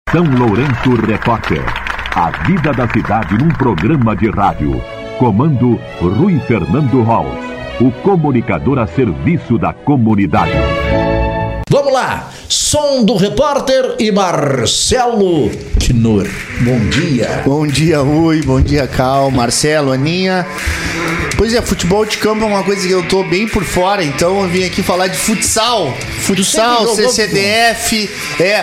São Lourenço Repórter. A vida da cidade num programa de rádio. Comando Rui Fernando Holz, o comunicador a serviço da comunidade. Vamos lá, som do repórter e Marcelo Knur. Bom dia. Bom dia, Rui, bom dia, Cal, Marcelo, Aninha. Pois é, futebol de campo é uma coisa que eu tô bem por fora, então eu vim aqui falar de futsal. Futsal, CCDF,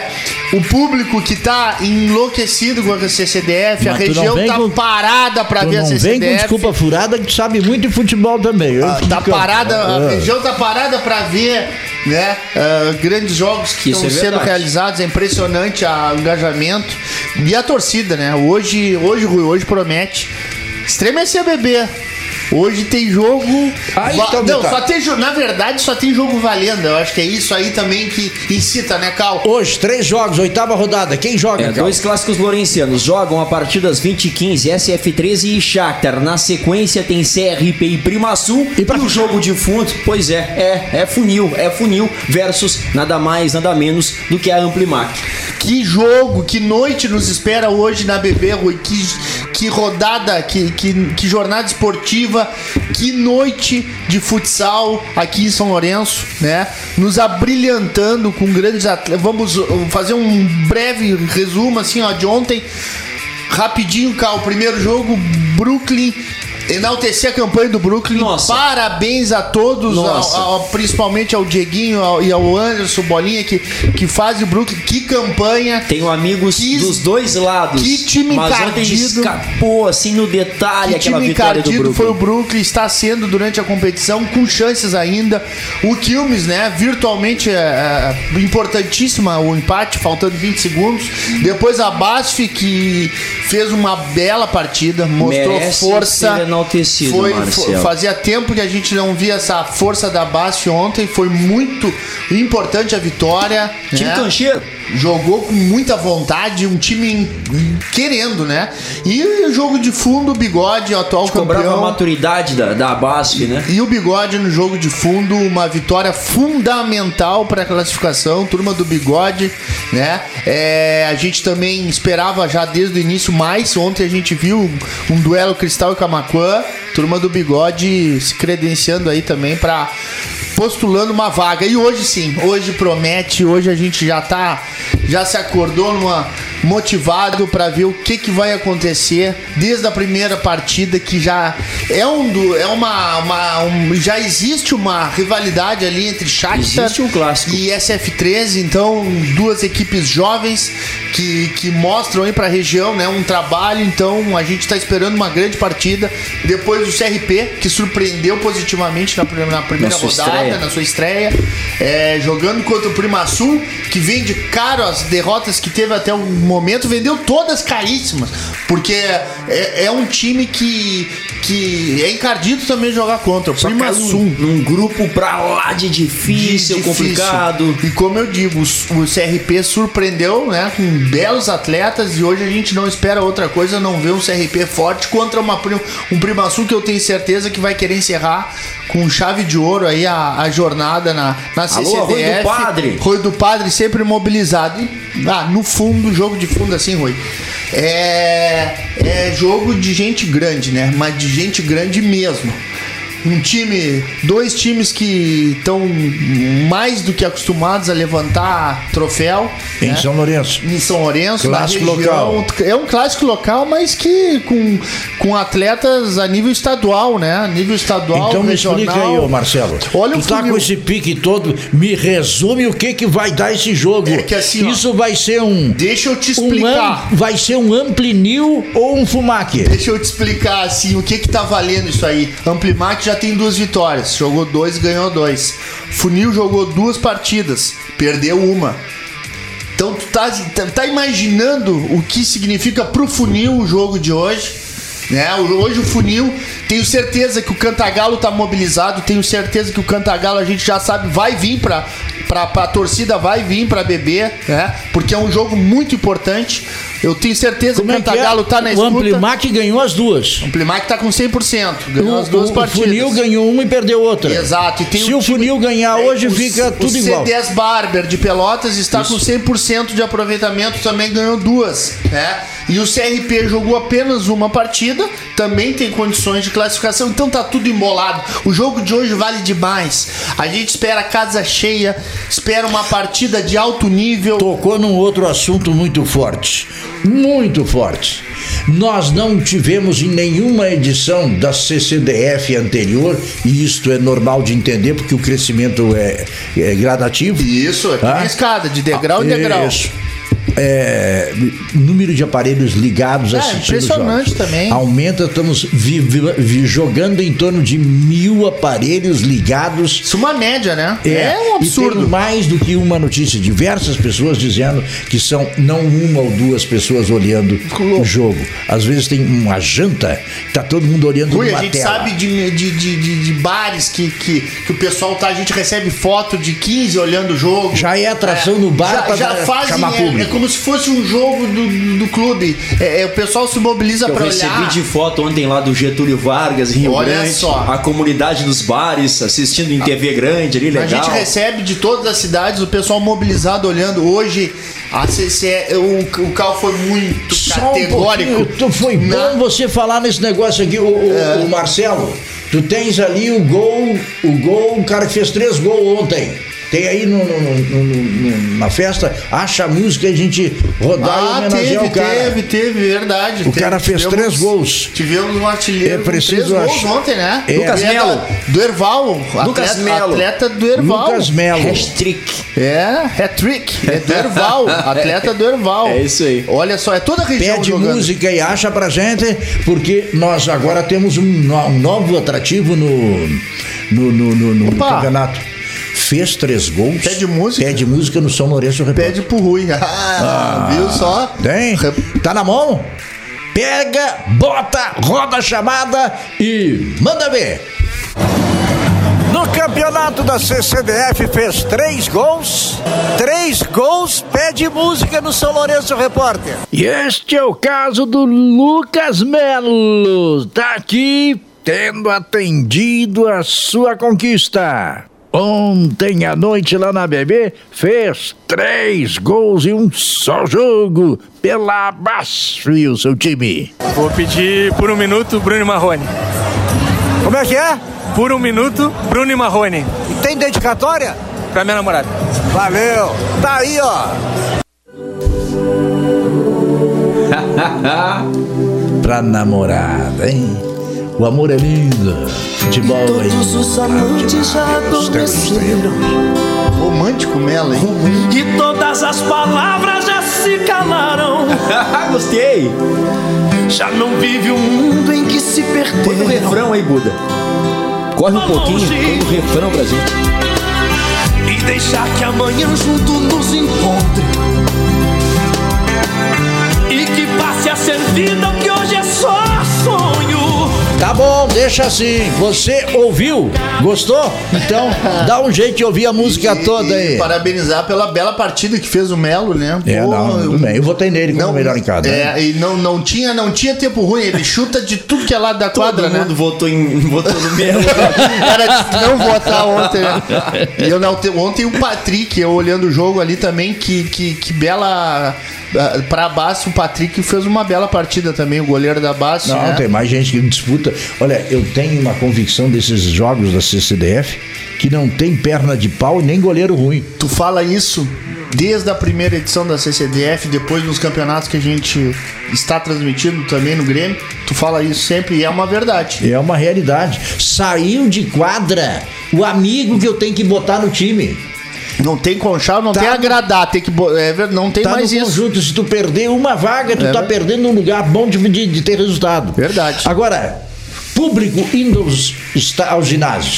o público que tá enlouquecido com a CCDF, mas a região tá parada pra ver a CCDF. Não vem com desculpa furada que tu sabe muito de futebol também. Tá parada, a região tá parada pra ver, né, grandes jogos que estão sendo realizados. É impressionante o engajamento e a torcida, né? Hoje, Rui, hoje promete. Estremecer, bebê. Hoje tem jogo. Não, só tem jogo. Na verdade, só tem jogo valendo. Eu acho que é isso aí também que incita, né, Cal? Hoje, 3 jogos, 8ª rodada. Quem joga, Cal? 2 clássicos lourencianos. Jogam a partir das 20h15, SF13 e Shakhtar. Na sequência tem CRP e Primasul. E o jogo de fundo, pois é funil versus nada mais, nada menos do que a Amplimac. Que jogo, que noite nos espera hoje na BB, Rui. Que rodada, que jornada esportiva, que noite de futsal aqui em São Lourenço, né? Nos abrilhantando com grandes atletas. Vamos fazer um breve resumo assim, ó, de ontem. Rapidinho, Cal, o primeiro jogo, Brooklyn. Enaltecer a campanha do Brooklyn. Nossa. Parabéns a todos, principalmente ao Dieguinho e ao Anderson Bolinha que faz o Brooklyn. Que campanha. Tenho amigos dos dois lados. Que time encardido. Escapou assim no detalhe aquela vitória do Brooklyn. Foi o Brooklyn, está sendo durante a competição, com chances ainda. O Quilmes, né, virtualmente importantíssima o empate, faltando 20 segundos. Depois a BASF, que fez uma bela partida, mostrou força. Fazia tempo que a gente não via essa força da BASF ontem. Foi muito importante a vitória. Time cancheiro. Jogou com muita vontade, um time querendo, né? E o jogo de fundo, o Bigode, o atual campeão. Cobrava a maturidade da BASF, né? E o Bigode no jogo de fundo, uma vitória fundamental para a classificação, turma do Bigode, né? A gente também esperava já desde o início mais. Ontem a gente viu um duelo Cristal e Camaquã, turma do Bigode se credenciando aí também para postulando uma vaga. E hoje sim, hoje promete, hoje a gente já se acordou motivado para ver o que vai acontecer desde a primeira partida, que já já existe uma rivalidade ali entre Shakhtar e SF13, então duas equipes jovens que mostram aí para a região, né, um trabalho. Então a gente está esperando uma grande partida. Depois do CRP, que surpreendeu positivamente na primeira rodada, na sua estreia, jogando contra o Primasul, que vem de caro as derrotas que teve até o momento, vendeu todas caríssimas, porque é um time que é encardido também jogar contra o Primasul. Num grupo pra lá de difícil, complicado. E como eu digo, o CRP surpreendeu, né, com belos atletas, e hoje a gente não espera outra coisa, não ver um CRP forte contra um Primasul que eu tenho certeza que vai querer encerrar com chave de ouro aí a jornada na CCDF. Alô, Rui do Padre. Rui do Padre sempre mobilizado. E, no fundo, jogo de fundo assim, Rui, é jogo de gente grande, né? Mas de gente grande mesmo. Dois times que estão mais do que acostumados a levantar troféu em, né? São Lourenço. Em São Lourenço, clássico local. É um clássico local, mas que com atletas a nível estadual, né? A nível estadual, então regional. Me explica aí, ô Marcelo. Olha, tu tá com esse pique todo, me resume o que vai dar esse jogo. É que assim, isso vai ser Deixa eu te explicar. Vai ser um Amplinil ou um Fumac? Deixa eu te explicar assim, o que tá valendo isso aí. Amplimac já tem 2 vitórias, jogou 2 e ganhou 2. Funil jogou 2 partidas, perdeu 1. Então tu tá imaginando o que significa pro Funil o jogo de hoje, né? Hoje o Funil, tenho certeza que o Cantagalo tá mobilizado, tenho certeza que o Cantagalo a gente já sabe vai vir pra torcida, vai vir pra beber, né? Porque é um jogo muito importante. Eu tenho certeza que o Cantagalo tá na escuta. O Amplimac ganhou as duas. O Amplimac tá com 100%. Ganhou as duas partidas. O Funil ganhou uma e perdeu outra. Exato. E tem Se o Funil ganhar hoje, fica tudo igual. O C10 Barber de Pelotas está com 100% de aproveitamento, também ganhou duas, né? E o CRP jogou apenas uma partida, também tem condições de classificação, então tá tudo embolado. O jogo de hoje vale demais. A gente espera casa cheia, espera uma partida de alto nível. Tocou num outro assunto muito forte. Muito forte. Nós não tivemos em nenhuma edição da CCDF anterior, e isto é normal de entender, porque o crescimento é gradativo. Isso, é uma escada, de degrau em degrau. Isso. Número de aparelhos ligados assistindo impressionante jogos. Também. Aumenta, estamos jogando em torno de 1.000 aparelhos ligados. Isso é uma média, né? É um absurdo. E tem mais do que uma notícia. Diversas pessoas dizendo que são não uma ou duas pessoas olhando o jogo. Às vezes tem uma janta, tá todo mundo olhando numa tela. A gente sabe de bares que o pessoal tá, a gente recebe foto de 15 olhando o jogo. Já é atração no bar para chamar público. Como se fosse um jogo do clube. O pessoal se mobiliza para olhar. Eu recebi de foto ontem lá do Getúlio Vargas, em Rio Grande. Só. A comunidade dos bares assistindo em TV grande ali, legal. A gente recebe de todas as cidades o pessoal mobilizado olhando. Hoje a CCE, o Cal foi muito categórico. Foi bom você falar nesse negócio aqui, o Marcelo. Tu tens ali o gol, o cara que fez 3 gols ontem. Tem aí na festa, acha a música e a gente rodar e homenagear o cara. Teve, verdade. O cara fez 3 gols. Tivemos um artilheiro com 3 gols ontem, né? Lucas Melo. Do Erval. Atleta do Erval. Lucas Melo. Hat-trick. Hat-trick. É do Erval. Atleta do Erval. É isso aí. Olha só, é toda a região Pede jogando. música e acha pra gente, porque nós agora temos um novo atrativo no campeonato. Fez 3 gols. Pede música no São Lourenço Repórter. Pede pro Rui. Viu só? Tem? Tá na mão? Pega, bota, roda a chamada e manda ver. No campeonato da CCDF fez 3 gols. 3 gols, pede música no São Lourenço Repórter. E este é o caso do Lucas Melo. Tá aqui tendo atendido a sua conquista. Ontem à noite lá na BB fez 3 gols em um só jogo pela Basf e o seu time. Vou pedir por 1 minuto Bruno e Marrone. Como é que é? Por 1 minuto Bruno e Marrone. E tem dedicatória? Pra minha namorada. Valeu! Tá aí, ó! Pra namorada, hein? O amor é lindo. Futebol é todos os amantes já adormeceram. Romântico Melo, hein? E todas as palavras já se calaram. Gostei. Já não vive um mundo em que se perderam. Põe o refrão aí, Buda. Corre um pouquinho, põe o refrão pra gente. E deixar que amanhã junto nos encontre. E que passe a ser vida o que hoje é só sonho. Tá bom, deixa assim. Você ouviu? Gostou? Então, dá um jeito de ouvir a música toda aí. Parabenizar pela bela partida que fez o Melo, né? Tudo bem. Eu votei nele como melhor em cada. E não tinha tempo ruim. Ele chuta de tudo que é lado da quadra, né? Todo mundo votou no Melo. Era de não votar ontem, né? E ontem o Patrick, eu olhando o jogo ali também, que bela... Pra Basf, o Patrick fez uma bela partida também, o goleiro da Basf. Não, tem mais gente que disputa. Olha, eu tenho uma convicção desses jogos da CCDF que não tem perna de pau e nem goleiro ruim. Tu fala isso desde a primeira edição da CCDF, depois nos campeonatos que a gente está transmitindo também no Grêmio. Tu fala isso sempre e é uma verdade. É uma realidade. Saiu de quadra o amigo que eu tenho que botar no time. Não tem conchavo, não tem agradar, tem que não tem mais isso. Conjunto, se tu perder uma vaga, tu tá perdendo um lugar bom de ter resultado. Verdade. Agora, público indo aos ginásios.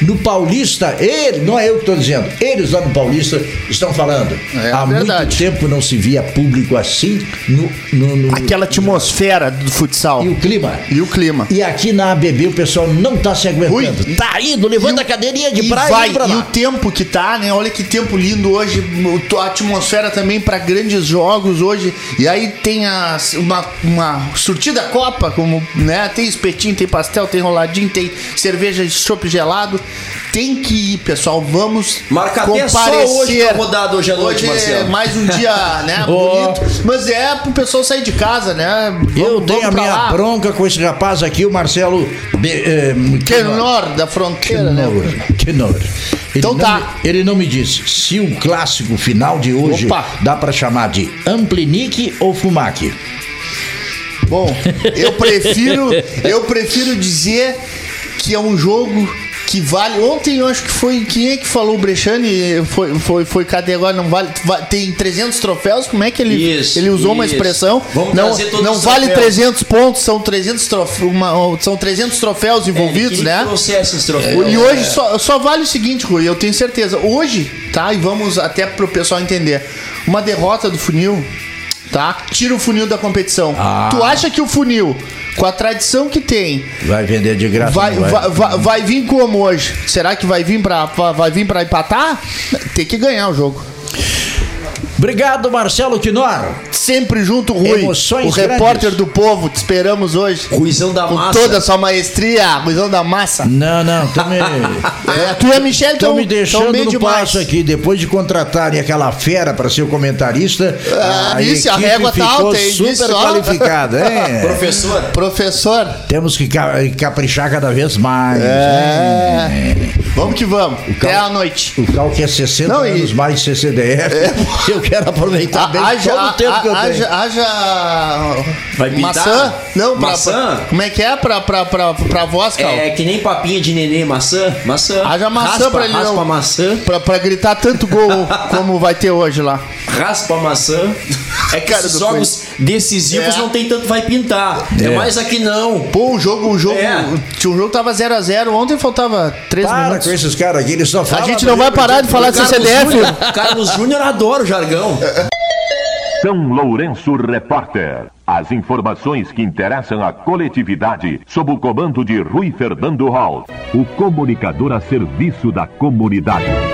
no Paulista, não é eu que estou dizendo, eles lá no Paulista estão falando. Há verdade. muito tempo não se via público assim no Aquela atmosfera do futsal. E o clima. E aqui na ABB o pessoal não tá se aguentando. Tá indo, levanta a cadeirinha de praia e pra lá. E o tempo que tá, né? Olha que tempo lindo hoje. A atmosfera também para grandes jogos hoje. E aí tem uma surtida copa, como, né? Tem espetinho, tem pastel, tem enroladinho, tem cerveja de chopp gelado. Tem que ir, pessoal. Vamos comparecer. Só hoje tá rodado hoje à noite, Marcelo. É mais um dia, né? Bonito. Mas é pro pessoal sair de casa, né? Eu tenho a minha bronca com esse rapaz aqui, o Marcelo Quenor, da fronteira, né? Quenor. Então Ele não me disse se o clássico final de hoje dá pra chamar de Amplinique ou Fumac. Bom, eu prefiro dizer que é um jogo que vale. Ontem eu acho que foi. Quem é que falou? O Brechani foi cadê agora? Não vale. Tem 300 troféus? Como é que ele usou uma expressão? Não vale 300 pontos, são 300 troféus envolvidos, né? Esses troféus. E hoje só vale o seguinte, Rui, eu tenho certeza. Hoje, tá? E vamos até pro pessoal entender. Uma derrota do Funil, tá? Tira o Funil da competição. Tu acha que o Funil, com a tradição que tem, vai vender de graça? Vai vir como hoje? Será que vai vir pra empatar? Tem que ganhar o jogo. Obrigado, Marcelo Quinor. Sempre junto, Rui. Emoções o repórter do povo, te esperamos hoje. Ruizão da Massa. Com toda a sua maestria, Ruizão da Massa. Não, tu e a Michelle estão me deixando bem no demais. Passo aqui. Depois de contratarem aquela fera para ser o comentarista, a régua tá alta, hein? super qualificada, hein? Professor. Temos que caprichar cada vez mais. Vamos que vamos. Até a noite. O Cal que é 60 anos mais de CCDF. Eu quero aproveitar bem todo o tempo que eu tenho. Vai maçã? Não, maçã? Como é que é pra voz, Cal? É que nem papinha de nenê, maçã. Haja maçã pra ele raspa maçã. Pra gritar tanto gol como vai ter hoje lá. Raspa maçã. É que esses jogos decisivos não tem tanto vai pintar. É mais aqui não. Pô, o jogo tinha um jogo que tava 0x0. Ontem faltava 3 minutos. Com esses caras aqui, eles só falam. A gente não vai parar de falar de CCDF. Carlos Júnior adora o jargão. São Lourenço Repórter. As informações que interessam a coletividade sob o comando de Rui Fernando Hall, o comunicador a serviço da comunidade.